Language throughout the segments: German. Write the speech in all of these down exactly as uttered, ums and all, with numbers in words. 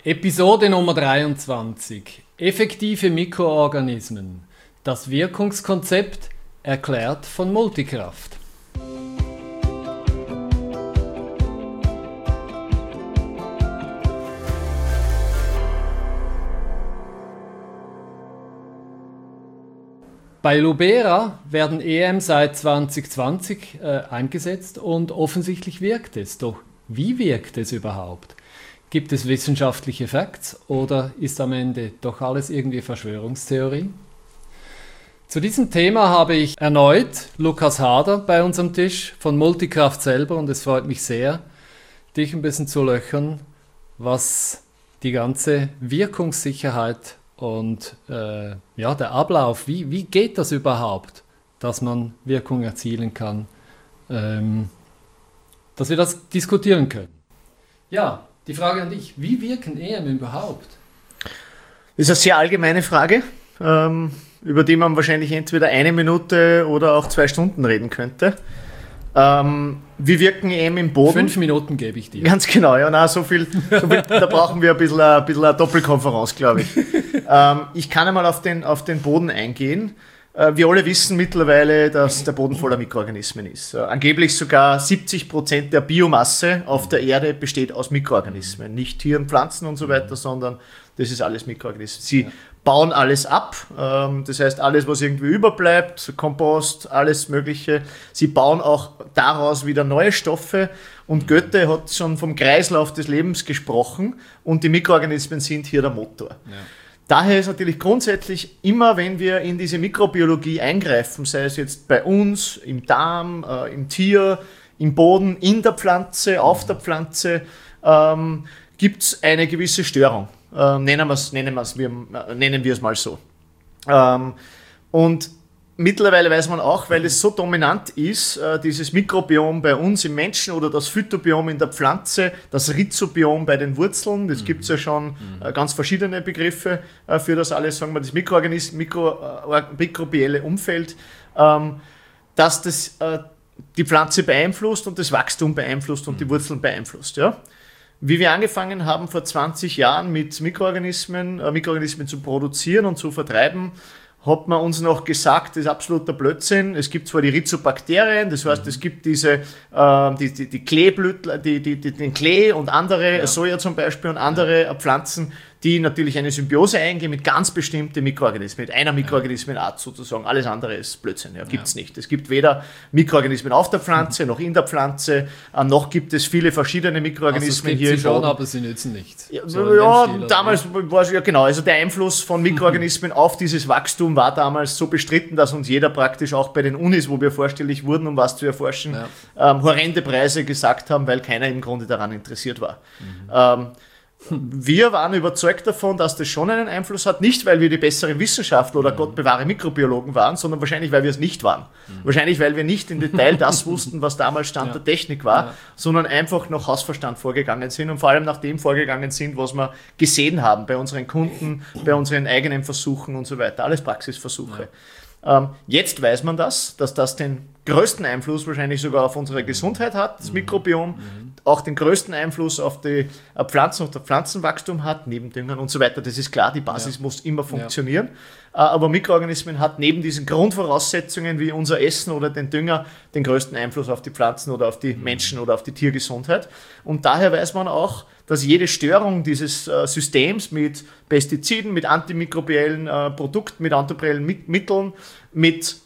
Episode Nummer dreiundzwanzig. Effektive Mikroorganismen. Das Wirkungskonzept erklärt von Multikraft. Bei Lubera werden E M seit zwanzig zwanzig äh, eingesetzt und offensichtlich wirkt es. Doch wie wirkt es überhaupt? Gibt es wissenschaftliche Facts oder ist am Ende doch alles irgendwie Verschwörungstheorie? Zu diesem Thema habe ich erneut Lukas Hader bei uns am Tisch von Multikraft selber und es freut mich sehr, dich ein bisschen zu löchern, was die ganze Wirkungssicherheit und äh, ja, der Ablauf, wie, wie geht das überhaupt, dass man Wirkung erzielen kann, ähm, dass wir das diskutieren können. Ja, die Frage an dich, wie wirken E M überhaupt? Das ist eine sehr allgemeine Frage, ähm, über die man wahrscheinlich entweder eine Minute oder auch zwei Stunden reden könnte. Ähm, wie wirken E M im Boden? Fünf Minuten gebe ich dir. Ganz genau, ja, na, so viel, so viel da brauchen wir ein bisschen, ein bisschen eine Doppelkonferenz, glaube ich. ähm, ich kann einmal auf den, auf den Boden eingehen. Äh, wir alle wissen mittlerweile, dass der Boden voller Mikroorganismen ist. Äh, angeblich sogar siebzig Prozent der Biomasse auf der Erde besteht aus Mikroorganismen. Nicht Tieren, Pflanzen und so weiter, sondern das ist alles Mikroorganismen. Sie ja. bauen alles ab, ähm, das heißt alles, was irgendwie überbleibt, Kompost, alles Mögliche. Sie bauen auch daraus wieder neue Stoffe und Goethe hat schon vom Kreislauf des Lebens gesprochen und die Mikroorganismen sind hier der Motor. Ja. Daher ist natürlich grundsätzlich immer, wenn wir in diese Mikrobiologie eingreifen, sei es jetzt bei uns, im Darm, äh, im Tier, im Boden, in der Pflanze, auf der Pflanze, ähm, gibt es eine gewisse Störung. Äh, nennen, wir's, nennen, wir's, wir, äh, nennen wir es mal so. Ähm, und mittlerweile weiß man auch, weil es so dominant ist, äh, dieses Mikrobiom bei uns im Menschen oder das Phytobiom in der Pflanze, das Rhizobiom bei den Wurzeln, das mhm. gibt es ja schon äh, ganz verschiedene Begriffe äh, für das alles, sagen wir, das Mikroorganismus, Mikro, äh, mikrobielle Umfeld, ähm, dass das äh, die Pflanze beeinflusst und das Wachstum beeinflusst und mhm. die Wurzeln beeinflusst, ja. Wie wir angefangen haben vor zwanzig Jahren mit Mikroorganismen, äh, Mikroorganismen zu produzieren und zu vertreiben, hat man uns noch gesagt, das ist absoluter Blödsinn. Es gibt zwar die Rhizobakterien, das heißt, es gibt diese, äh, die, die, die Kleeblütler, die, die, die, den Klee und andere, ja. Soja zum Beispiel und andere ja. Pflanzen, die natürlich eine Symbiose eingehen mit ganz bestimmten Mikroorganismen, mit einer Mikroorganismenart sozusagen. Alles andere ist Blödsinn, ja, gibt's ja. nicht. Es gibt weder Mikroorganismen auf der Pflanze, noch in der Pflanze, äh, noch gibt es viele verschiedene Mikroorganismen also hier im schon, Boden. Aber sie nützen nichts. Ja, so ja damals war es ja genau, also der Einfluss von Mikroorganismen auf dieses Wachstum war damals so bestritten, dass uns jeder praktisch auch bei den Unis, wo wir vorstellig wurden, um was zu erforschen, ja. ähm, horrende Preise gesagt haben, weil keiner im Grunde daran interessiert war. Mhm. Ähm, Wir waren überzeugt davon, dass das schon einen Einfluss hat, nicht weil wir die besseren Wissenschaftler oder Gott bewahre Mikrobiologen waren, sondern wahrscheinlich, weil wir es nicht waren. Mhm. Wahrscheinlich, weil wir nicht im Detail das wussten, was damals Stand ja. der Technik war, ja. sondern einfach nach Hausverstand vorgegangen sind und vor allem nach dem vorgegangen sind, was wir gesehen haben bei unseren Kunden, bei unseren eigenen Versuchen und so weiter. Alles Praxisversuche. Ja. Ähm, jetzt weiß man das, dass das den größten Einfluss wahrscheinlich sogar auf unsere Gesundheit hat, das Mikrobiom, mhm. auch den größten Einfluss auf die Pflanzen und das Pflanzenwachstum hat, neben Düngern und so weiter. Das ist klar, die Basis ja. muss immer funktionieren. Ja. Aber Mikroorganismen hat neben diesen Grundvoraussetzungen wie unser Essen oder den Dünger den größten Einfluss auf die Pflanzen oder auf die mhm. Menschen oder auf die Tiergesundheit. Und daher weiß man auch, dass jede Störung dieses äh, Systems mit Pestiziden, mit antimikrobiellen äh, Produkten, mit antimikrobiellen mit Mitteln, mit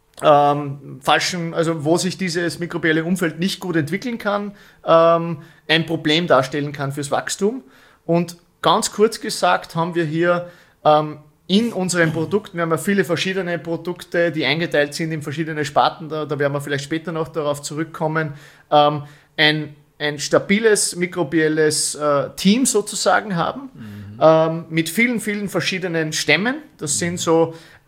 Ähm, falschen, also wo sich dieses mikrobielle Umfeld nicht gut entwickeln kann, ähm, ein Problem darstellen kann fürs Wachstum. Und ganz kurz gesagt haben wir hier ähm, in unseren Produkten, wir haben ja viele verschiedene Produkte, die eingeteilt sind in verschiedene Sparten, da, da werden wir vielleicht später noch darauf zurückkommen, ähm, ein, ein stabiles mikrobielles äh, Team sozusagen haben, mhm. ähm, mit vielen, vielen verschiedenen Stämmen. Das sind so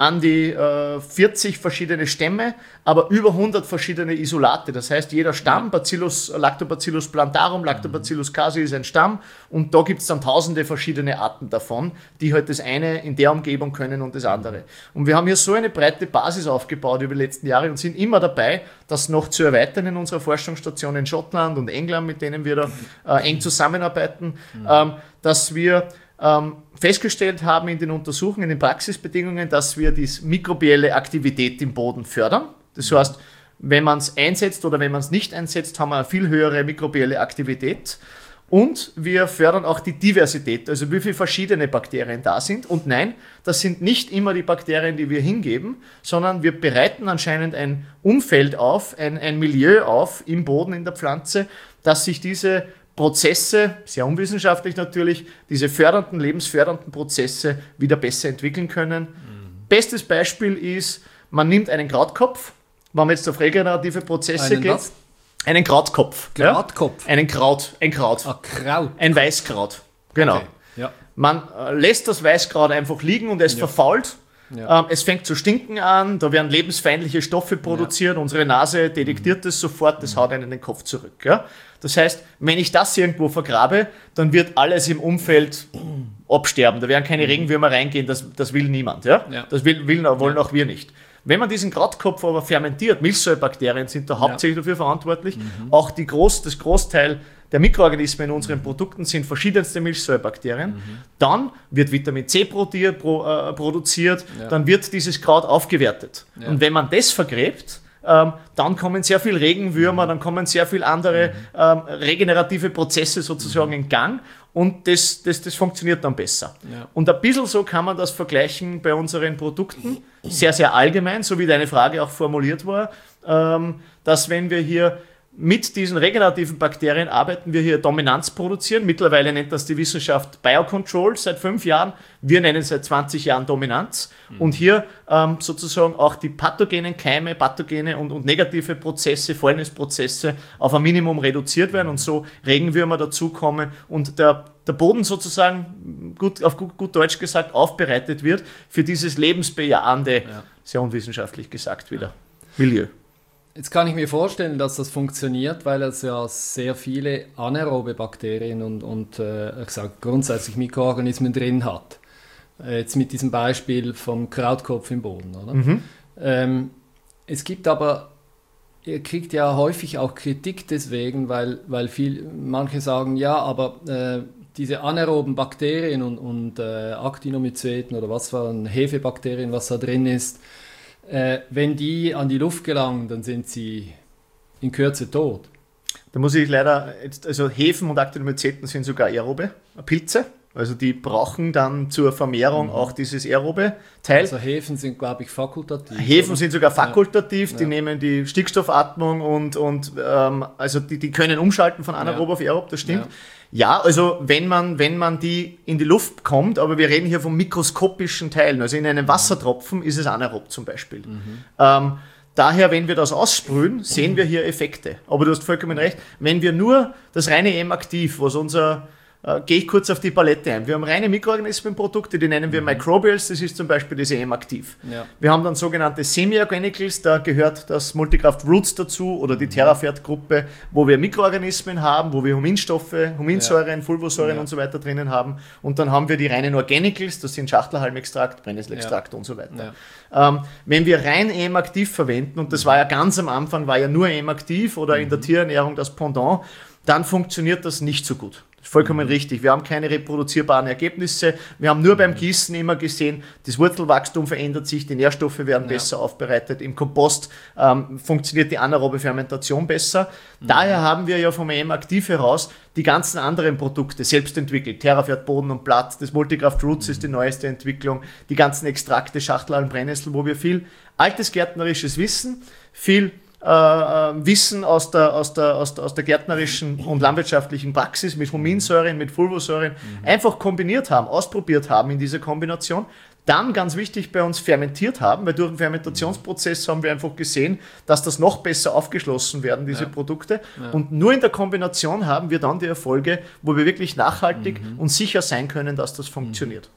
an die äh, vierzig verschiedene Stämme, aber über hundert verschiedene Isolate. Das heißt, jeder Stamm, Bacillus, Lactobacillus plantarum, Lactobacillus casei ist ein Stamm und da gibt es dann tausende verschiedene Arten davon, die halt das eine in der Umgebung können und das andere. Und wir haben hier so eine breite Basis aufgebaut über die letzten Jahre und sind immer dabei, das noch zu erweitern in unserer Forschungsstation in Schottland und England, mit denen wir da äh, eng zusammenarbeiten, mhm. ähm, dass wir ähm, festgestellt haben in den Untersuchungen, in den Praxisbedingungen, dass wir die mikrobielle Aktivität im Boden fördern. Das heißt, wenn man es einsetzt oder wenn man es nicht einsetzt, haben wir eine viel höhere mikrobielle Aktivität. Und wir fördern auch die Diversität, also wie viele verschiedene Bakterien da sind. Und nein, das sind nicht immer die Bakterien, die wir hingeben, sondern wir bereiten anscheinend ein Umfeld auf, ein, ein Milieu auf im Boden, in der Pflanze, dass sich diese Prozesse, sehr unwissenschaftlich natürlich, diese fördernden, lebensfördernden Prozesse wieder besser entwickeln können. Mhm. Bestes Beispiel ist, man nimmt einen Krautkopf, wenn man jetzt auf regenerative Prozesse einen geht. Was? Einen Krautkopf. Krautkopf? Ja? Einen Kraut. Ein Kraut. Ah, Kraut. Ein Weißkraut. Genau. Okay. Ja. Man äh, lässt das Weißkraut einfach liegen und es ja. verfault. Ja. Ähm, es fängt zu stinken an, da werden lebensfeindliche Stoffe produziert, ja. Unsere Nase detektiert das sofort, das haut einen in den Kopf zurück. Ja? Das heißt, wenn ich das irgendwo vergrabe, dann wird alles im Umfeld absterben. Da werden keine Regenwürmer reingehen, das, das will niemand. Ja? Ja. Das will, will, wollen ja. auch wir nicht. Wenn man diesen Krautkopf aber fermentiert, Milchsäurebakterien sind da hauptsächlich ja. dafür verantwortlich, mhm. auch die Groß, das Großteil der Mikroorganismen in unseren Produkten sind verschiedenste Milchsäurebakterien, mhm. dann wird Vitamin C produziert, pro, äh, produziert ja. dann wird dieses Kraut aufgewertet. Ja. Und wenn man das vergräbt, ähm, dann kommen sehr viele Regenwürmer, mhm. dann kommen sehr viele andere mhm. ähm, regenerative Prozesse sozusagen mhm. in Gang. Und das, das, das funktioniert dann besser. Ja. Und ein bisschen so kann man das vergleichen bei unseren Produkten. Sehr, sehr allgemein, so wie deine Frage auch formuliert war, ähm, dass wenn wir hier mit diesen regenerativen Bakterien arbeiten, wir hier Dominanz produzieren. Mittlerweile nennt das die Wissenschaft Biocontrol seit fünf Jahren. Wir nennen seit zwanzig Jahren Dominanz. Mhm. Und hier ähm, sozusagen auch die pathogenen Keime, pathogene und, und negative Prozesse, Fäulnisprozesse auf ein Minimum reduziert werden und so Regenwürmer dazukommen und der, der Boden sozusagen, gut, auf gut, gut Deutsch gesagt, aufbereitet wird für dieses lebensbejahende, ja. sehr unwissenschaftlich gesagt wieder, ja. Milieu. Jetzt kann ich mir vorstellen, dass das funktioniert, weil es ja sehr viele anaerobe Bakterien und, und äh, ich sag, grundsätzlich Mikroorganismen drin hat. Äh, jetzt mit diesem Beispiel vom Krautkopf im Boden. Oder? Mhm. Ähm, es gibt aber, ihr kriegt ja häufig auch Kritik deswegen, weil, weil viel, manche sagen, ja, aber äh, diese anaeroben Bakterien und, und äh, Actinomyceten oder was für ein Hefebakterien, was da drin ist, Äh, wenn die an die Luft gelangen, dann sind sie in Kürze tot. Da muss ich leider, jetzt, also Hefen und Actinomyceten sind sogar aerobe Pilze, also die brauchen dann zur Vermehrung mhm. auch dieses aerobe Teil. Also Hefen sind, glaube ich, fakultativ. Hefen oder? sind sogar fakultativ, ja. die ja. nehmen die Stickstoffatmung und, und ähm, also die, die können umschalten von anaerob ja. auf aerob, das stimmt. Ja. Ja, also wenn man, wenn man die in die Luft kommt, aber wir reden hier von mikroskopischen Teilen, also in einem Wassertropfen ist es anaerob zum Beispiel. Mhm. Ähm, daher, wenn wir das aussprühen, sehen wir hier Effekte. Aber du hast vollkommen recht, wenn wir nur das reine M-Aktiv, was unser, äh, gehe ich kurz auf die Palette ein, wir haben reine Mikroorganismenprodukte, die nennen wir mhm. Microbials, das ist zum Beispiel diese M-Aktiv. Ja. Wir haben dann sogenannte Semi-Organicals, da gehört das Multikraft Roots dazu oder die TerraFert-Gruppe, wo wir Mikroorganismen haben, wo wir Huminstoffe, Huminsäuren, ja. Fulvosäuren ja. und so weiter drinnen haben. Und dann haben wir die reinen Organicals, das sind Schachtelhalmextrakt, Brennnesselextrakt ja. und so weiter. Ja. Ähm, wenn wir rein M-Aktiv verwenden, und das war ja ganz am Anfang, war ja nur M-Aktiv oder mhm. in der Tierernährung das Pendant, dann funktioniert das nicht so gut. Vollkommen mhm. richtig. Wir haben keine reproduzierbaren Ergebnisse. Wir haben nur beim Gießen immer gesehen, das Wurzelwachstum verändert sich, die Nährstoffe werden ja. besser aufbereitet. Im Kompost ähm, funktioniert die anaerobe Fermentation besser. Mhm. Daher haben wir ja vom M-Aktiv heraus die ganzen anderen Produkte selbst entwickelt. TerraFert Boden und Blatt, das Multikraft Roots mhm. ist die neueste Entwicklung. Die ganzen Extrakte, Schachtelhalm, Brennnessel, wo wir viel altes gärtnerisches Wissen, viel Äh, Wissen aus der, aus, der, aus, der, aus der gärtnerischen und landwirtschaftlichen Praxis mit Huminsäuren, mit Fulvosäuren mhm. einfach kombiniert haben, ausprobiert haben in dieser Kombination. Dann ganz wichtig bei uns fermentiert haben, weil durch den Fermentationsprozess haben wir einfach gesehen, dass das noch besser aufgeschlossen werden, diese ja. Produkte. Ja. Und nur in der Kombination haben wir dann die Erfolge, wo wir wirklich nachhaltig mhm. und sicher sein können, dass das funktioniert.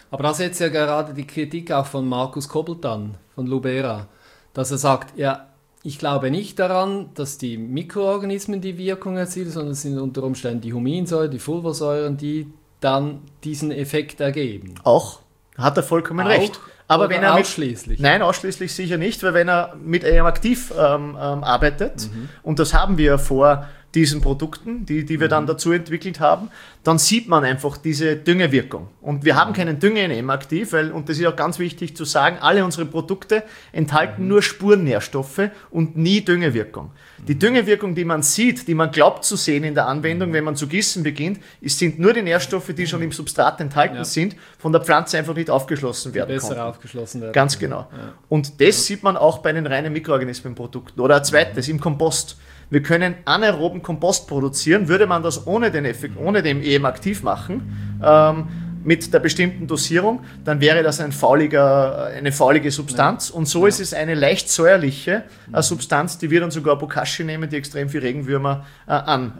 Aber das ist jetzt ja gerade die Kritik auch von Markus Kobbelt an, von Lubera, dass er sagt, ja, ich glaube nicht daran, dass die Mikroorganismen die Wirkung erzielen, sondern es sind unter Umständen die Huminsäuren, die Fulvasäuren, die dann diesen Effekt ergeben. Auch, hat er vollkommen Auch, recht. Aber wenn er mit, ausschließlich? Nein, ausschließlich sicher nicht, weil wenn er mit E M aktiv ähm, ähm, arbeitet, mhm. und das haben wir vor diesen Produkten, die, die wir mhm. dann dazu entwickelt haben, dann sieht man einfach diese Düngewirkung. Und wir haben keinen Dünger in E M aktiv, weil, und das ist auch ganz wichtig zu sagen, alle unsere Produkte enthalten mhm. nur Spurnährstoffe und nie Düngewirkung. Die Düngewirkung, die man sieht, die man glaubt zu sehen in der Anwendung, wenn man zu gießen beginnt, ist, sind nur die Nährstoffe, die schon im Substrat enthalten ja. sind, von der Pflanze einfach nicht aufgeschlossen werden Besser konnten. aufgeschlossen werden. Ganz genau. Ja. Und das ja. sieht man auch bei den reinen Mikroorganismenprodukten. Oder ein zweites, im Kompost. Wir können anaeroben Kompost produzieren. Würde man das ohne den Effekt, ohne dem E M aktiv machen, ähm, mit der bestimmten Dosierung, dann wäre das ein fauliger, eine faulige Substanz. Ja. Und so ja. ist es eine leicht säuerliche äh, Substanz, die wir dann sogar Bokashi nehmen, die extrem viel Regenwürmer äh, an,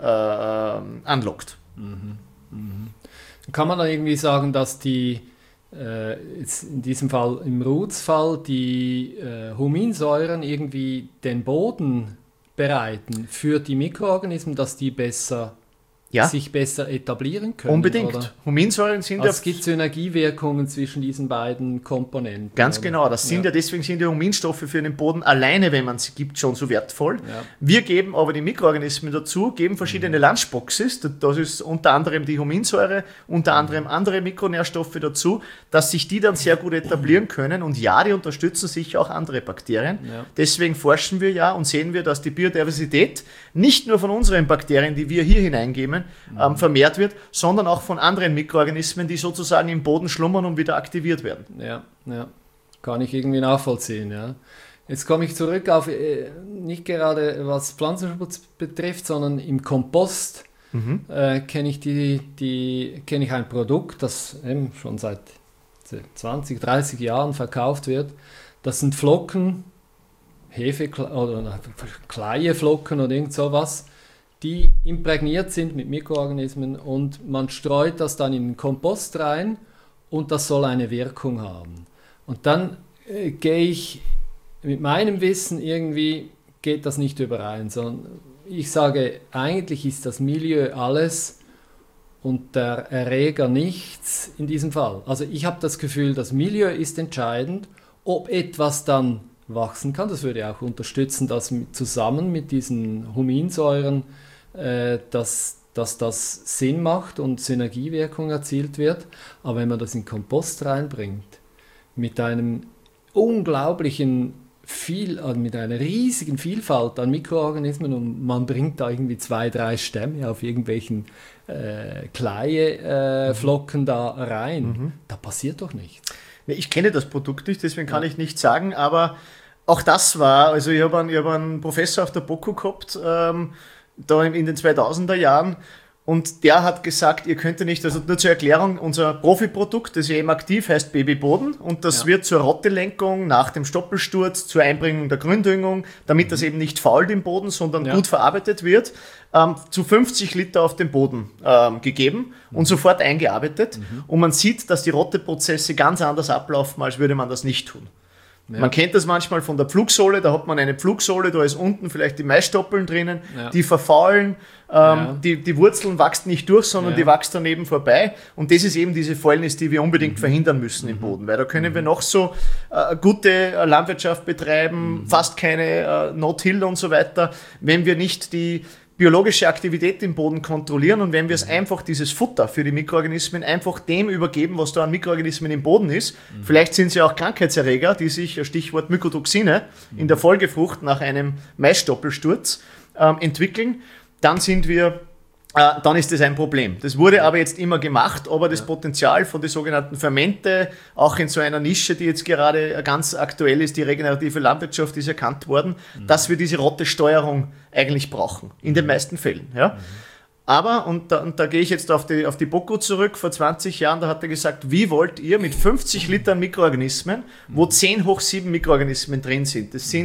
äh, anlockt. Mhm. Mhm. Kann man dann irgendwie sagen, dass die, äh, jetzt in diesem Fall, im Roots-Fall, die äh, Huminsäuren irgendwie den Boden bereiten für die Mikroorganismen, dass die besser ja. sich besser etablieren können? Unbedingt. Oder? Huminsäuren sind also ja... Es gibt Synergiewirkungen zwischen diesen beiden Komponenten. Ganz oder? genau. Das sind ja. ja deswegen sind die Huminstoffe für den Boden alleine, wenn man sie gibt, schon so wertvoll. Ja. Wir geben aber die Mikroorganismen dazu, geben verschiedene mhm. Lunchboxes. Das ist unter anderem die Huminsäure, unter anderem andere Mikronährstoffe dazu, dass sich die dann sehr gut etablieren können. Und ja, die unterstützen sicher auch andere Bakterien. Ja. Deswegen forschen wir ja und sehen wir, dass die Biodiversität nicht nur von unseren Bakterien, die wir hier hineingeben, ähm, vermehrt wird, sondern auch von anderen Mikroorganismen, die sozusagen im Boden schlummern und wieder aktiviert werden. Ja, ja. Kann ich irgendwie nachvollziehen, ja. Jetzt komme ich zurück auf, äh, nicht gerade was Pflanzenschutz betrifft, sondern im Kompost mhm. äh, kenne ich, die, die, kenn ich ein Produkt, das eben schon seit zwanzig, dreißig Jahren verkauft wird. Das sind Flocken, Hefe oder Kleieflocken oder irgend sowas, die imprägniert sind mit Mikroorganismen und man streut das dann in den Kompost rein und das soll eine Wirkung haben. Und dann äh, gehe ich mit meinem Wissen irgendwie, geht das nicht überein, sondern ich sage, eigentlich ist das Milieu alles und der Erreger nichts in diesem Fall. Also ich habe das Gefühl, das Milieu ist entscheidend, ob etwas dann wachsen kann. Das würde auch unterstützen, dass mit, zusammen mit diesen Huminsäuren äh, dass, dass das Sinn macht und Synergiewirkung erzielt wird. Aber wenn man das in Kompost reinbringt, mit einem unglaublichen viel, also mit einer riesigen Vielfalt an Mikroorganismen und man bringt da irgendwie zwei, drei Stämme auf irgendwelchen äh, Kleieflocken äh, mhm. da rein, mhm. da passiert doch nichts. Ich kenne das Produkt nicht, deswegen kann ja. ich nichts sagen, aber auch das war, also ich habe einen, ich hab einen Professor auf der BOKU gehabt, ähm, da in den zweitausender Jahren, und der hat gesagt, ihr könnt ja nicht, also nur zur Erklärung, unser Profiprodukt, das E M aktiv, heißt Babyboden, und das ja. wird zur Rottelenkung nach dem Stoppelsturz, zur Einbringung der Gründüngung, damit mhm. das eben nicht fault im Boden, sondern ja. gut verarbeitet wird, ähm, zu fünfzig Liter auf den Boden ähm, gegeben mhm. und sofort eingearbeitet. Mhm. Und man sieht, dass die Rotteprozesse ganz anders ablaufen, als würde man das nicht tun. Ja. Man kennt das manchmal von der Pflugsohle, da hat man eine Pflugsohle, da ist unten vielleicht die Maisstoppeln drinnen, ja. die verfaulen, ähm, ja. die, die Wurzeln wachsen nicht durch, sondern ja. die wachsen daneben vorbei, und das ist eben diese Fäulnis, die wir unbedingt mhm. verhindern müssen mhm. im Boden, weil da können mhm. wir noch so äh, gute äh, Landwirtschaft betreiben, mhm. fast keine äh, No-Till und so weiter, wenn wir nicht die biologische Aktivität im Boden kontrollieren, und wenn wir es einfach, dieses Futter für die Mikroorganismen, einfach dem übergeben, was da an Mikroorganismen im Boden ist, mhm. vielleicht sind es ja auch Krankheitserreger, die sich, Stichwort Mykotoxine, mhm. in der Folgefrucht nach einem Maisstoppelsturz ähm, entwickeln, dann sind wir Äh, dann ist das ein Problem. Das wurde aber jetzt immer gemacht, aber das Potenzial von den sogenannten Fermente, auch in so einer Nische, die jetzt gerade ganz aktuell ist, die regenerative Landwirtschaft, ist erkannt worden, mhm. dass wir diese Rottesteuerung eigentlich brauchen, in den meisten Fällen. Ja? Mhm. Aber, und da, und da gehe ich jetzt auf die, auf die BOKU zurück, vor zwanzig Jahren, da hat er gesagt, wie wollt ihr mit fünfzig Litern Mikroorganismen, wo zehn hoch sieben Mikroorganismen drin sind, das sind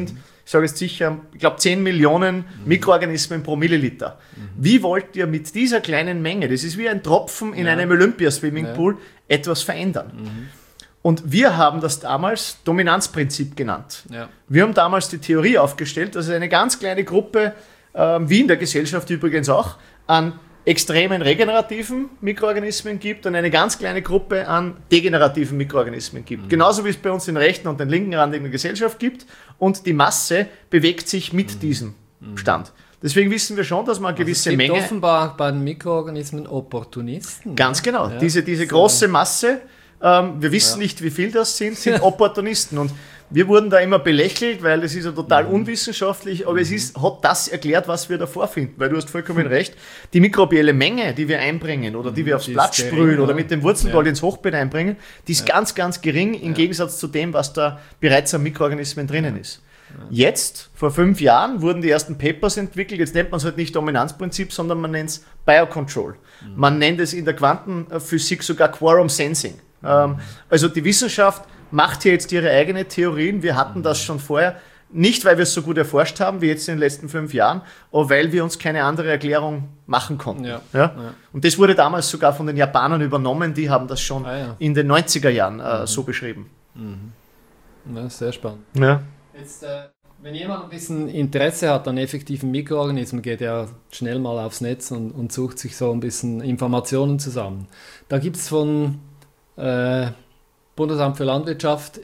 ich sage jetzt sicher, ich glaube zehn Millionen mhm. Mikroorganismen pro Milliliter. Mhm. Wie wollt ihr mit dieser kleinen Menge, das ist wie ein Tropfen in ja. einem Olympiaswimmingpool, ja. etwas verändern? Mhm. Und wir haben das damals Dominanzprinzip genannt. Ja. Wir haben damals die Theorie aufgestellt, dass es eine ganz kleine Gruppe, äh, wie in der Gesellschaft übrigens auch, an extremen regenerativen Mikroorganismen gibt und eine ganz kleine Gruppe an degenerativen Mikroorganismen gibt. Mhm. Genauso wie es bei uns den rechten und den linken Rand in der Gesellschaft gibt. Und die Masse bewegt sich mit mhm. diesem mhm. Stand. Deswegen wissen wir schon, dass man eine gewisse also es gibt Menge... offenbar bei den Mikroorganismen Opportunisten. Ganz genau. Ja. Diese, diese große Masse, ähm, wir wissen ja. nicht, wie viel das sind, sind Opportunisten. Und wir wurden da immer belächelt, weil es ist ja total mhm. unwissenschaftlich, aber mhm. es ist, hat das erklärt, was wir da vorfinden. Weil du hast vollkommen recht, die mikrobielle Menge, die wir einbringen oder die wir aufs die Blatt sprühen gering, oder mit dem Wurzelgold ja. ins Hochbeet einbringen, die ist ja. ganz, ganz gering im ja. Gegensatz zu dem, was da bereits an Mikroorganismen drinnen ist. Ja. Jetzt, vor fünf Jahren, wurden die ersten Papers entwickelt. Jetzt nennt man es halt nicht Dominanzprinzip, sondern man nennt es Biocontrol. Mhm. Man nennt es in der Quantenphysik sogar Quorum Sensing. Mhm. Ähm, also die Wissenschaft macht hier jetzt ihre eigenen Theorien. Wir hatten das schon vorher. Nicht, weil wir es so gut erforscht haben, wie jetzt in den letzten fünf Jahren, aber weil wir uns keine andere Erklärung machen konnten. Ja. Ja? Ja. Und das wurde damals sogar von den Japanern übernommen. Die haben das schon ah, ja. in den neunziger Jahren äh, mhm. so beschrieben. Mhm. Ja, sehr spannend. Ja. Jetzt, äh, wenn jemand ein bisschen Interesse hat an effektiven Mikroorganismen, geht er schnell mal aufs Netz und, und sucht sich so ein bisschen Informationen zusammen. Da gibt es von äh, Bundesamt für Landwirtschaft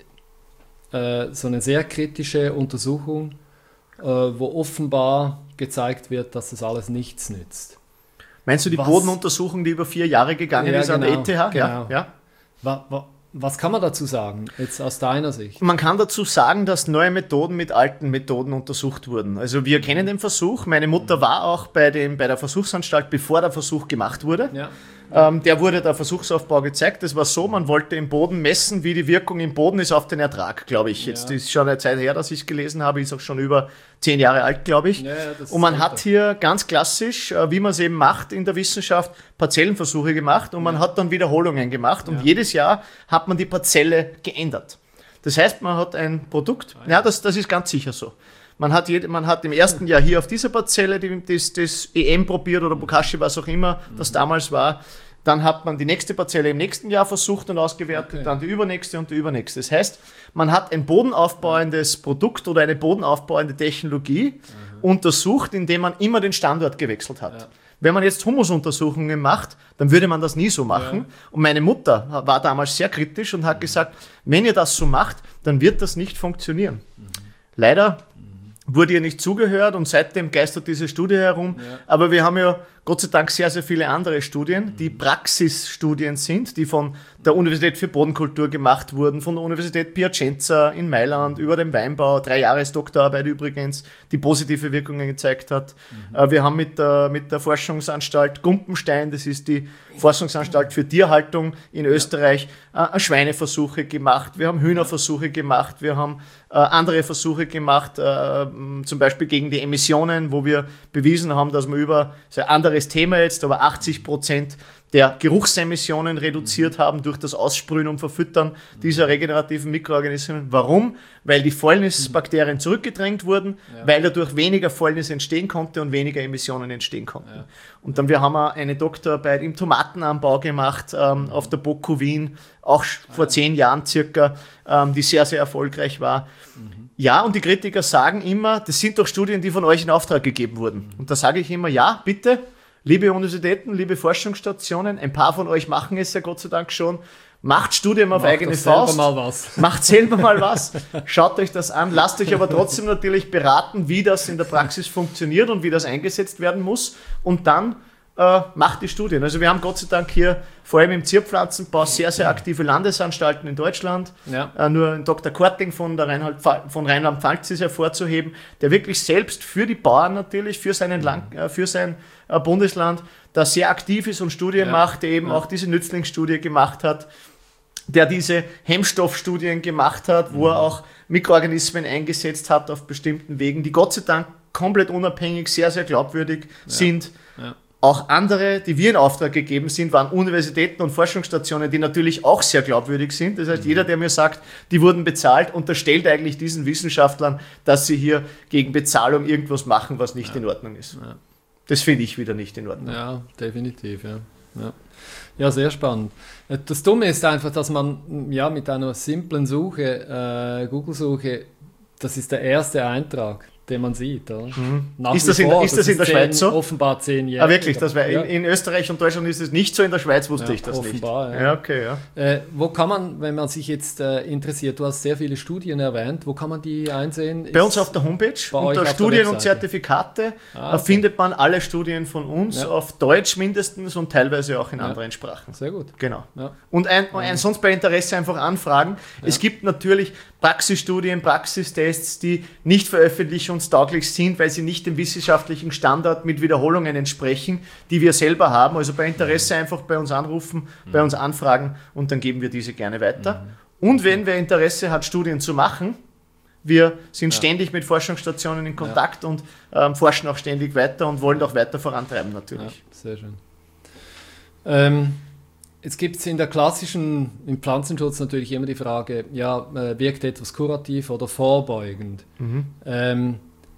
äh, so eine sehr kritische Untersuchung, äh, wo offenbar gezeigt wird, dass das alles nichts nützt. Meinst du die Was? Bodenuntersuchung, die über vier Jahre gegangen ja, ist genau, an der E T H? Genau. Ja, ja. Wa, wa, was kann man dazu sagen, jetzt aus deiner Sicht? Man kann dazu sagen, dass neue Methoden mit alten Methoden untersucht wurden. Also wir kennen den Versuch. Meine Mutter war auch bei, dem, bei der Versuchsanstalt, bevor der Versuch gemacht wurde. Ja. Ähm, der wurde der Versuchsaufbau gezeigt. Das war so, man wollte im Boden messen, wie die Wirkung im Boden ist auf den Ertrag, glaube ich. Jetzt ja. ist schon eine Zeit her, dass ich es gelesen habe, ist auch schon über zehn Jahre alt, glaube ich. Ja, ja, und man hat hier ganz klassisch, äh, wie man es eben macht in der Wissenschaft, Parzellenversuche gemacht und man ja. hat dann Wiederholungen gemacht und ja. jedes Jahr hat man die Parzelle geändert. Das heißt, man hat ein Produkt, ja, ja das, das ist ganz sicher so. Man hat, jede, man hat im ersten Jahr hier auf dieser Parzelle die, das, das E M probiert oder Bokashi, was auch immer das damals war. Dann hat man die nächste Parzelle im nächsten Jahr versucht und ausgewertet, okay. dann die übernächste und die übernächste. Das heißt, man hat ein bodenaufbauendes Produkt oder eine bodenaufbauende Technologie mhm. untersucht, indem man immer den Standort gewechselt hat. Ja. Wenn man jetzt Humusuntersuchungen macht, dann würde man das nie so machen. Ja. Und meine Mutter war damals sehr kritisch und hat mhm. gesagt, wenn ihr das so macht, dann wird das nicht funktionieren. Mhm. Leider wurde ihr nicht zugehört und seitdem geistert diese Studie herum. Ja. Aber wir haben ja Gott sei Dank sehr, sehr viele andere Studien, die Praxisstudien sind, die von der Universität für Bodenkultur gemacht wurden, von der Universität Piacenza in Mailand über den Weinbau, drei Jahres Doktorarbeit übrigens, die positive Wirkungen gezeigt hat. Mhm. Wir haben mit der, mit der Forschungsanstalt Gumpenstein, das ist die Forschungsanstalt für Tierhaltung in Österreich, äh, Schweineversuche gemacht, wir haben Hühnerversuche gemacht, wir haben äh, andere Versuche gemacht, äh, zum Beispiel gegen die Emissionen, wo wir bewiesen haben, dass man über so ein anderes Thema jetzt, aber achtzig Prozent der Geruchsemissionen reduziert haben durch das Aussprühen und Verfüttern dieser regenerativen Mikroorganismen. Warum? Weil die Fäulnisbakterien zurückgedrängt wurden, ja. weil dadurch weniger Fäulnis entstehen konnte und weniger Emissionen entstehen konnten. Ja. Und dann wir haben wir eine Doktorarbeit im Tomatenanbau gemacht, ähm, auf der BOKU Wien, auch vor zehn Jahren circa, ähm, die sehr, sehr erfolgreich war. Mhm. Ja, und die Kritiker sagen immer, das sind doch Studien, die von euch in Auftrag gegeben wurden. Und da sage ich immer, ja, bitte, liebe Universitäten, liebe Forschungsstationen, ein paar von euch machen es ja Gott sei Dank schon, macht Studien auf Macht eigene Faust. Selber mal was. Macht selber mal was. Schaut euch das an. Lasst euch aber trotzdem natürlich beraten, wie das in der Praxis funktioniert und wie das eingesetzt werden muss. Und dann äh, macht die Studien. Also wir haben Gott sei Dank hier vor allem im Zierpflanzenbau sehr, sehr aktive Landesanstalten in Deutschland. Ja. Äh, nur Doktor Korting von, der Rheinland, von Rheinland-Pfalz ist hervorzuheben, der wirklich selbst für die Bauern natürlich, für, seinen Land, äh, für sein äh, Bundesland, da sehr aktiv ist und Studien ja. macht, der eben ja. auch diese Nützlingsstudie gemacht hat, der diese Hemmstoffstudien gemacht hat, wo mhm. er auch Mikroorganismen eingesetzt hat auf bestimmten Wegen, die Gott sei Dank komplett unabhängig, sehr, sehr glaubwürdig ja. sind. Ja. Auch andere, die wir in Auftrag gegeben sind, waren Universitäten und Forschungsstationen, die natürlich auch sehr glaubwürdig sind. Das heißt, jeder, der mir sagt, die wurden bezahlt, unterstellt eigentlich diesen Wissenschaftlern, dass sie hier gegen Bezahlung irgendwas machen, was nicht ja. in Ordnung ist. Ja. Das finde ich wieder nicht in Ordnung. Ja, definitiv, ja. Ja. Ja, sehr spannend. Das Dumme ist einfach, dass man ja mit einer simplen Suche, äh, Google-Suche, das ist der erste Eintrag, den man sieht. Oder? Mhm. Ist, das in, vor, ist das, das in der zehn, Schweiz so? Offenbar zehn Jahre. Ah, wirklich? Das wär, ja. in, in Österreich und Deutschland ist es nicht so, in der Schweiz wusste ja, ich das offenbar, nicht. Ja. Ja, okay, ja. Äh, wo kann man, wenn man sich jetzt äh, interessiert, du hast sehr viele Studien erwähnt, wo kann man die einsehen? Bei ist uns auf der Homepage, unter Studien und Zertifikate, ah, okay. findet man alle Studien von uns, ja. auf Deutsch mindestens und teilweise auch in ja. anderen Sprachen. Sehr gut. Genau. Ja. Und ein, ein, sonst bei Interesse einfach anfragen. Ja. Es gibt natürlich Praxisstudien, Praxistests, die nicht veröffentlichungstauglich sind, weil sie nicht dem wissenschaftlichen Standard mit Wiederholungen entsprechen, die wir selber haben. Also bei Interesse einfach bei uns anrufen, mhm. bei uns anfragen und dann geben wir diese gerne weiter. Mhm. Und wenn wer Interesse hat, Studien zu machen, wir sind ja. ständig mit Forschungsstationen in Kontakt ja. und ähm, forschen auch ständig weiter und wollen auch weiter vorantreiben natürlich. Ja, sehr schön. Ähm, Jetzt gibt es in der klassischen, im Pflanzenschutz natürlich immer die Frage, ja, äh, wirkt etwas kurativ oder vorbeugend? Mhm. Ähm,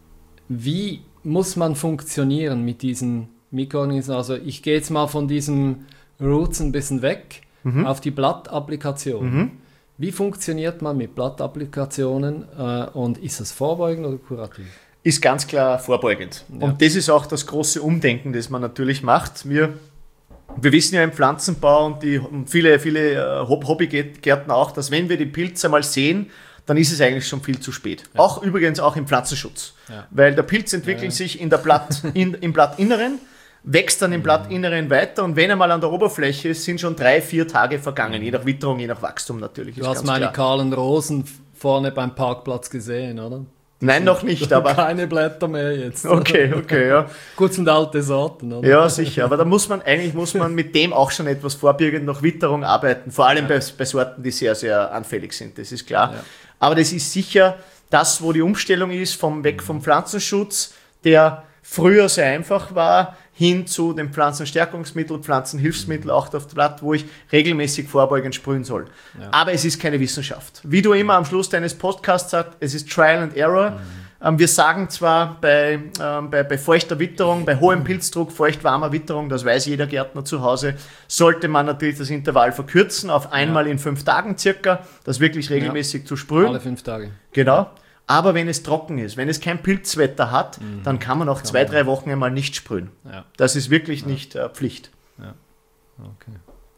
wie muss man funktionieren mit diesen Mikroorganismen? Also ich gehe jetzt mal von diesen Roots ein bisschen weg mhm. auf die Blattapplikation. Mhm. Wie funktioniert man mit Blattapplikationen äh, und ist das vorbeugend oder kurativ? Ist ganz klar vorbeugend. Ja. Und das ist auch das große Umdenken, das man natürlich macht. Wir Wir wissen ja im Pflanzenbau und, die, und viele, viele Hobbygärten auch, dass wenn wir die Pilze mal sehen, dann ist es eigentlich schon viel zu spät. Ja. Auch übrigens auch im Pflanzenschutz. Ja. Weil der Pilz entwickelt ja. sich in der Blatt, in, im Blattinneren, wächst dann im mhm. Blattinneren weiter und wenn er mal an der Oberfläche ist, sind schon drei, vier Tage vergangen, mhm. je nach Witterung, je nach Wachstum natürlich. Du hast meine klar. kahlen Rosen vorne beim Parkplatz gesehen, oder? Nein, noch nicht, aber... Keine Blätter mehr jetzt. Okay, okay, ja. Gut, sind alte Sorten, oder? Ja, sicher, aber da muss man, eigentlich muss man mit dem auch schon etwas vorbiegend nach Witterung arbeiten, vor allem ja. bei, bei Sorten, die sehr, sehr anfällig sind, das ist klar. Ja. Aber das ist sicher das, wo die Umstellung ist, vom weg vom Pflanzenschutz, der früher sehr einfach war, hin zu den Pflanzenstärkungsmitteln, Pflanzenhilfsmitteln, auch auf dem Blatt, wo ich regelmäßig vorbeugend sprühen soll. Ja. Aber es ist keine Wissenschaft. Wie du immer am Schluss deines Podcasts sagst, es ist Trial and Error. Mhm. Ähm, wir sagen zwar bei, ähm, bei, bei feuchter Witterung, bei hohem Pilzdruck, feucht-warmer Witterung, das weiß jeder Gärtner zu Hause, sollte man natürlich das Intervall verkürzen auf einmal ja. in fünf Tagen circa, das wirklich regelmäßig ja. zu sprühen. Alle fünf Tage. Genau. Aber wenn es trocken ist, wenn es kein Pilzwetter hat, mhm. dann kann man auch kann zwei, man. drei Wochen einmal nicht sprühen. Ja. Das ist wirklich ja. nicht äh, Pflicht. Ja. Okay.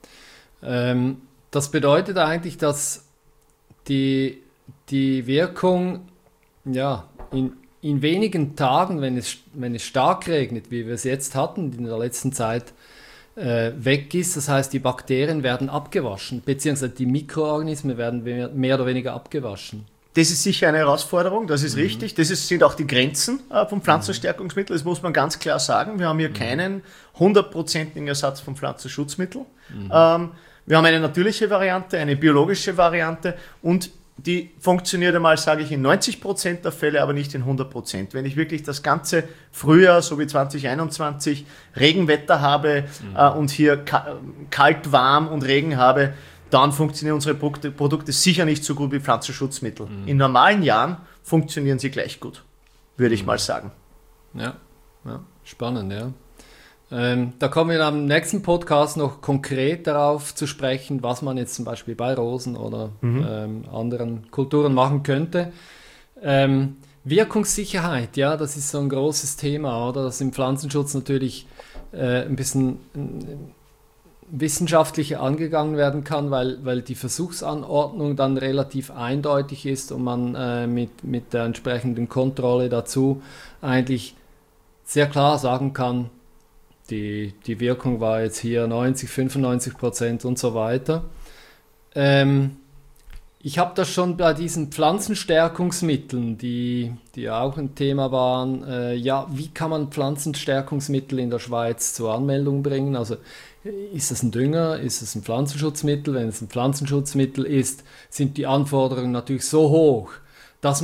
Ähm, das bedeutet eigentlich, dass die, die Wirkung ja, in, in wenigen Tagen, wenn es, wenn es stark regnet, wie wir es jetzt hatten in der letzten Zeit, äh, weg ist. Das heißt, die Bakterien werden abgewaschen, beziehungsweise die Mikroorganismen werden mehr, mehr oder weniger abgewaschen. Das ist sicher eine Herausforderung, das ist mhm. richtig. Das ist, sind auch die Grenzen äh, vom Pflanzenstärkungsmittel, das muss man ganz klar sagen. Wir haben hier mhm. keinen hundertprozentigen Ersatz vom Pflanzenschutzmittel. Mhm. Ähm, wir haben eine natürliche Variante, eine biologische Variante und die funktioniert einmal, sage ich, in neunzig Prozent der Fälle, aber nicht in hundert Prozent. Wenn ich wirklich das ganze Frühjahr, so wie zwanzig einundzwanzig, Regenwetter habe mhm. äh, und hier ka- kalt, warm und Regen habe, dann funktionieren unsere Produkte, Produkte sicher nicht so gut wie Pflanzenschutzmittel. Mhm. In normalen Jahren funktionieren sie gleich gut, würde ich mhm. mal sagen. Ja, ja. Spannend, ja. Ähm, da kommen wir am nächsten Podcast noch konkret darauf zu sprechen, was man jetzt zum Beispiel bei Rosen oder mhm. ähm, anderen Kulturen machen könnte. Ähm, Wirkungssicherheit, ja, das ist so ein großes Thema, oder? Das im Pflanzenschutz natürlich äh, ein bisschen wissenschaftlicher angegangen werden kann, weil, weil die Versuchsanordnung dann relativ eindeutig ist und man äh, mit, mit der entsprechenden Kontrolle dazu eigentlich sehr klar sagen kann, die, die Wirkung war jetzt hier neunzig, fünfundneunzig Prozent und so weiter. Ähm, ich habe das schon bei diesen Pflanzenstärkungsmitteln, die, die auch ein Thema waren, äh, ja, wie kann man Pflanzenstärkungsmittel in der Schweiz zur Anmeldung bringen? Also ist es ein Dünger, ist es ein Pflanzenschutzmittel? Wenn es ein Pflanzenschutzmittel ist, sind die Anforderungen natürlich so hoch, dass man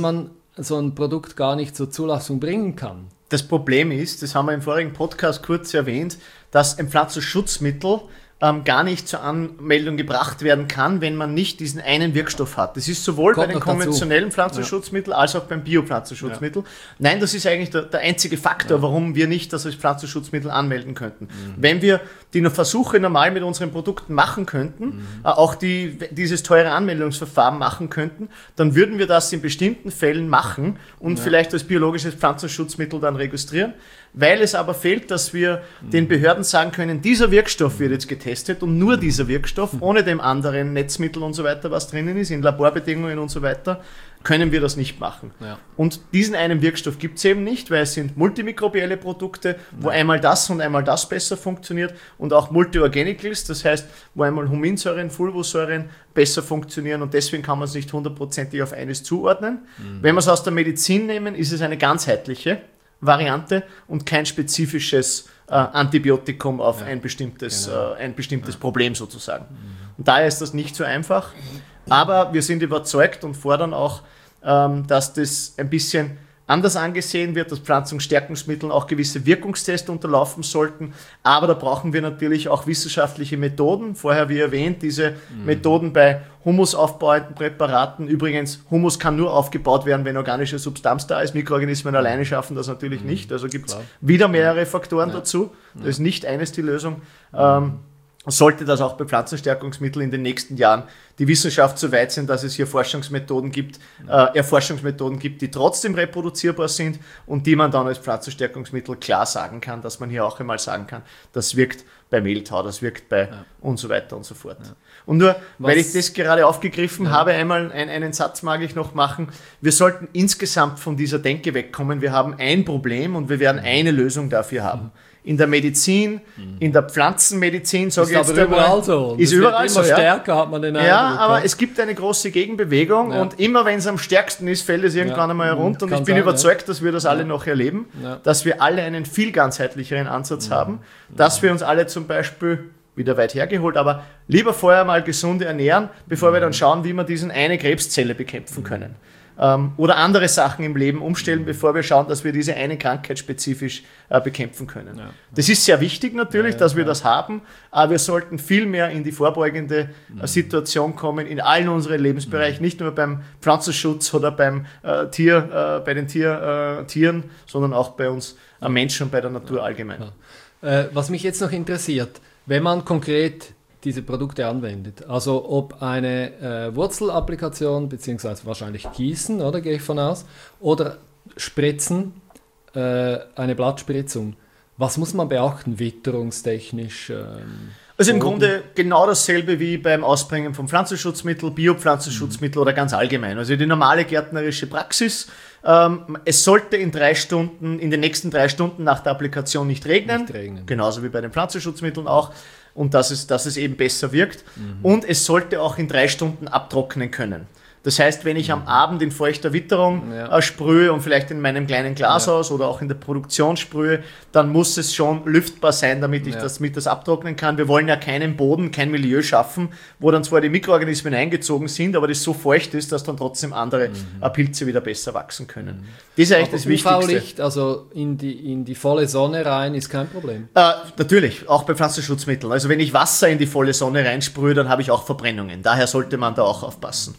so ein Produkt gar nicht zur Zulassung bringen kann? Das Problem ist, das haben wir im vorigen Podcast kurz erwähnt, dass ein Pflanzenschutzmittel ähm, gar nicht zur Anmeldung gebracht werden kann, wenn man nicht diesen einen Wirkstoff hat. Das ist sowohl Kommt bei den noch konventionellen dazu. Pflanzenschutzmitteln als auch beim Biopflanzenschutzmittel. Ja. Nein, das ist eigentlich der, der einzige Faktor, ja. warum wir nicht das als Pflanzenschutzmittel anmelden könnten. Mhm. Wenn wir die Versuche normal mit unseren Produkten machen könnten, mhm. äh, auch die, dieses teure Anmeldungsverfahren machen könnten, dann würden wir das in bestimmten Fällen machen und ja. vielleicht als biologisches Pflanzenschutzmittel dann registrieren. Weil es aber fehlt, dass wir mhm. den Behörden sagen können, dieser Wirkstoff wird jetzt getestet und nur dieser Wirkstoff, mhm. ohne dem anderen Netzmittel und so weiter, was drinnen ist, in Laborbedingungen und so weiter, können wir das nicht machen. Ja. Und diesen einen Wirkstoff gibt es eben nicht, weil es sind multimikrobielle Produkte, wo ja. einmal das und einmal das besser funktioniert und auch Multiorganicals, das heißt, wo einmal Huminsäuren, Fulvosäuren besser funktionieren und deswegen kann man es nicht hundertprozentig auf eines zuordnen. Mhm. Wenn wir es aus der Medizin nehmen, ist es eine ganzheitliche Variante und kein spezifisches äh, Antibiotikum auf ja, ein bestimmtes, genau. äh, ein bestimmtes ja. Problem sozusagen. Mhm. Und daher ist das nicht so einfach, aber wir sind überzeugt und fordern auch, ähm, dass das ein bisschen anders angesehen wird, dass Pflanzungsstärkungsmittel auch gewisse Wirkungstests unterlaufen sollten, aber da brauchen wir natürlich auch wissenschaftliche Methoden. Vorher, wie erwähnt, diese mhm. Methoden bei humusaufbauenden Präparaten. Übrigens, Humus kann nur aufgebaut werden, wenn organische Substanz da ist. Mikroorganismen alleine schaffen das natürlich mhm. nicht. Also gibt es wieder mehrere Faktoren ja. dazu. Das ja. ist nicht eines die Lösung. Mhm. Ähm, sollte das auch bei Pflanzenstärkungsmitteln in den nächsten Jahren die Wissenschaft so weit sein, dass es hier Forschungsmethoden gibt, äh, Erforschungsmethoden gibt, die trotzdem reproduzierbar sind und die man dann als Pflanzenstärkungsmittel klar sagen kann, dass man hier auch einmal sagen kann, das wirkt bei Mehltau, das wirkt bei ja. und so weiter und so fort. Ja. Und nur, Was? weil ich das gerade aufgegriffen ja. habe, einmal ein, einen Satz mag ich noch machen. Wir sollten insgesamt von dieser Denke wegkommen. Wir haben ein Problem und wir werden eine Lösung dafür haben. Mhm. In der Medizin, mhm. in der Pflanzenmedizin, sage ich jetzt aber überall so. Ist überall so, ja. stärker, hat man den Eindruck. Ja, aber ja. es gibt eine große Gegenbewegung ja. und immer wenn es am stärksten ist, fällt es irgendwann ja. einmal herunter. Und ich bin sein, überzeugt, ja. dass wir das alle ja. noch erleben, ja. dass wir alle einen viel ganzheitlicheren Ansatz ja. haben, dass ja. wir uns alle zum Beispiel, wieder weit hergeholt, aber lieber vorher mal gesund ernähren, bevor ja. wir dann schauen, wie wir diesen eine Krebszelle bekämpfen können. Ähm, oder andere Sachen im Leben umstellen, bevor wir schauen, dass wir diese eine Krankheit spezifisch äh, bekämpfen können. Ja. Das ist sehr wichtig natürlich, ja, ja, dass wir ja. das haben, aber wir sollten viel mehr in die vorbeugende äh, Situation kommen, in allen unseren Lebensbereichen, nicht nur beim Pflanzenschutz oder beim äh, Tier, äh, bei den Tier, äh, Tieren, sondern auch bei uns äh, Menschen und bei der Natur ja. allgemein. Ja. Äh, was mich jetzt noch interessiert, wenn man konkret diese Produkte anwendet. Also ob eine äh, Wurzelapplikation, beziehungsweise wahrscheinlich Gießen, oder gehe ich von aus, oder Spritzen, äh, eine Blattspritzung. Was muss man beachten, witterungstechnisch? Ähm, also im Boden? Grunde genau dasselbe wie beim Ausbringen von Pflanzenschutzmittel, Biopflanzenschutzmittel mhm. oder ganz allgemein. Also die normale gärtnerische Praxis. Ähm, es sollte in drei Stunden, in den nächsten drei Stunden nach der Applikation nicht regnen. Nicht regnen. Genauso wie bei den Pflanzenschutzmitteln auch. Und dass es, dass es eben besser wirkt. Mhm. Und es sollte auch in drei Stunden abtrocknen können. Das heißt, wenn ich mhm. am Abend in feuchter Witterung ja. äh, sprühe und vielleicht in meinem kleinen Glashaus ja. oder auch in der Produktion sprühe, dann muss es schon lüftbar sein, damit ich ja. das mit das abtrocknen kann. Wir wollen ja keinen Boden, kein Milieu schaffen, wo dann zwar die Mikroorganismen eingezogen sind, aber das so feucht ist, dass dann trotzdem andere mhm. äh, Pilze wieder besser wachsen können. Mhm. Das ist eigentlich aber das Wichtigste. U V-Licht, also in die, in die volle Sonne rein, ist kein Problem? Äh, natürlich, auch bei Pflanzenschutzmitteln. Also wenn ich Wasser in die volle Sonne reinsprühe, dann habe ich auch Verbrennungen. Daher sollte man da auch aufpassen.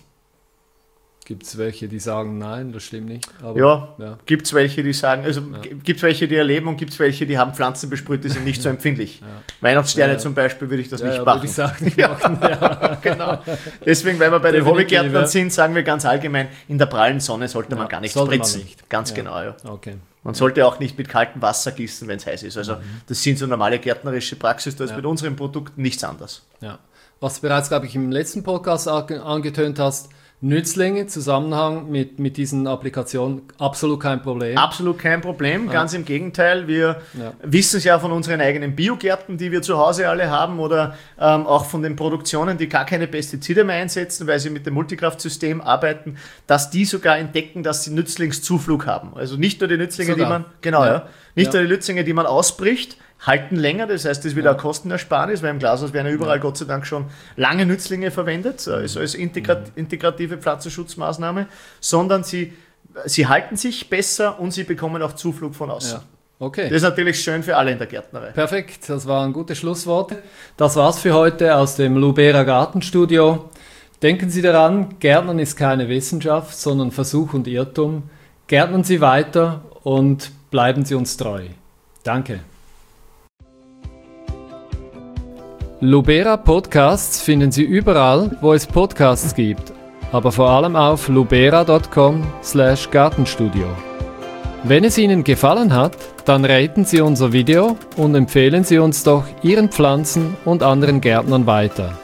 Gibt es welche, die sagen, nein, das stimmt nicht? Aber, ja, ja. gibt es welche, die sagen, also ja. gibt es welche, die erleben und gibt es welche, die haben Pflanzen besprüht, die sind nicht so empfindlich. Ja. Weihnachtssterne ja. zum Beispiel würde ich das ja, nicht ja, machen. Würde ich sagen, nicht machen. Ja, genau. Deswegen, weil wir bei den Hobbygärtnern ja. sind, sagen wir ganz allgemein, in der prallen Sonne sollte ja. man gar nicht spritzen. Nicht. Ganz ja. genau, ja. Okay. Man sollte auch nicht mit kaltem Wasser gießen, wenn es heiß ist. Also mhm. das sind so normale gärtnerische Praxis, da ist ja. mit unseren Produkten nichts anders. Ja. Was du bereits, glaube ich, im letzten Podcast angetönt hast, Nützlinge, Zusammenhang mit, mit diesen Applikationen, absolut kein Problem. Absolut kein Problem, ja. ganz im Gegenteil. Wir ja. wissen es ja von unseren eigenen Biogärten, die wir zu Hause alle haben, oder ähm, auch von den Produktionen, die gar keine Pestizide mehr einsetzen, weil sie mit dem Multikraftsystem arbeiten, dass die sogar entdecken, dass sie Nützlingszuflug haben. Also nicht nur die Nützlinge, sogar. die man, genau, ja. Ja, nicht ja. nur die Nützlinge, die man ausbricht, halten länger, das heißt, das ist wieder ja. ein Kostenersparnis, weil im Glashaus werden ja überall ja. Gott sei Dank schon lange Nützlinge verwendet, also als integra- integrative Pflanzenschutzmaßnahme, sondern sie sie halten sich besser und sie bekommen auch Zuflug von außen. Ja. Okay. Das ist natürlich schön für alle in der Gärtnerei. Perfekt, das waren gute Schlussworte. Das war's für heute aus dem Lubera Gartenstudio. Denken Sie daran, Gärtnern ist keine Wissenschaft, sondern Versuch und Irrtum. Gärtnern Sie weiter und bleiben Sie uns treu. Danke. Lubera Podcasts finden Sie überall, wo es Podcasts gibt, aber vor allem auf lubera punkt com slash gartenstudio. Wenn es Ihnen gefallen hat, dann raten Sie unser Video und empfehlen Sie uns doch Ihren Pflanzen und anderen Gärtnern weiter.